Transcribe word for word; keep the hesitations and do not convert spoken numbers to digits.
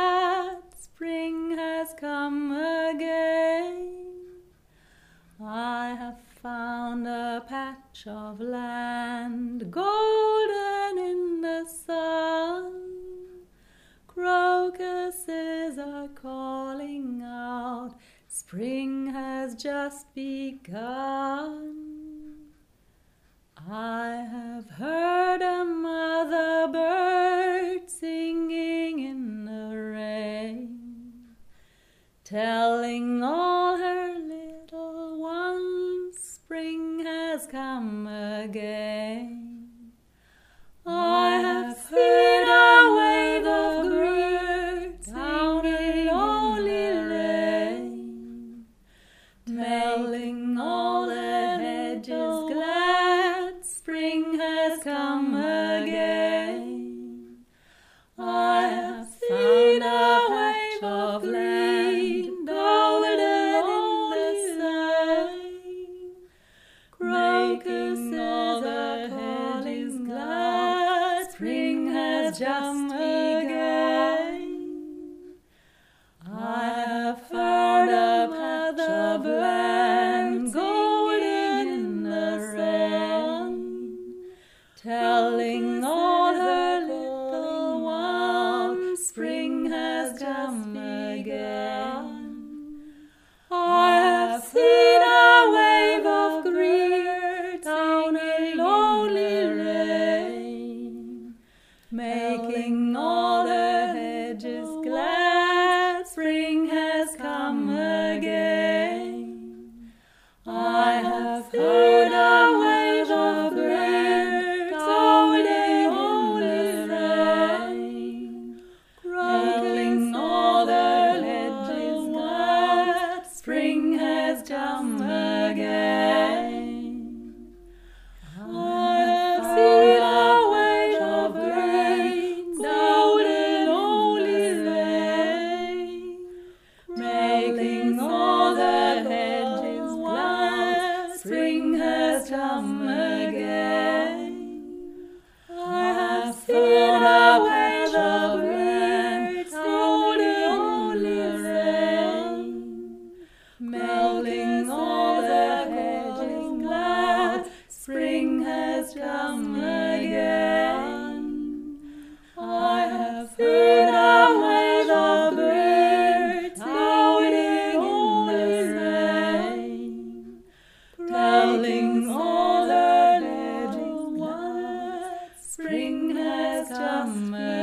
glad, spring has come again. I have found a patch of land, golden in the sun. Crocuses are calling out, spring has just begun. I have heard a mother bird singing in the rain, telling all her little ones spring has come again. I have seen a wave of green down a lonely lane, telling all the hedges glad spring has come again. I have seen a patch of land golden in the sun. Crocuses are calling glad spring has just begun. I have found a patch of land golden in the sun, telling all her little ones spring has come again. I have seen a wave of green down a lonely lane, making all the hedges glad spring has come again. I have heard a wave of green down a lonely lane, making all the hedges glad spring has come again. I have seen a wave of green down a lonely lane, making all the hedges glad spring has come again. I have seen a wave of green down a lonely lane, making all the hedges glad spring has come again. I have seen a wave of green down a lonely lane, telling all the hedges glad spring has come again.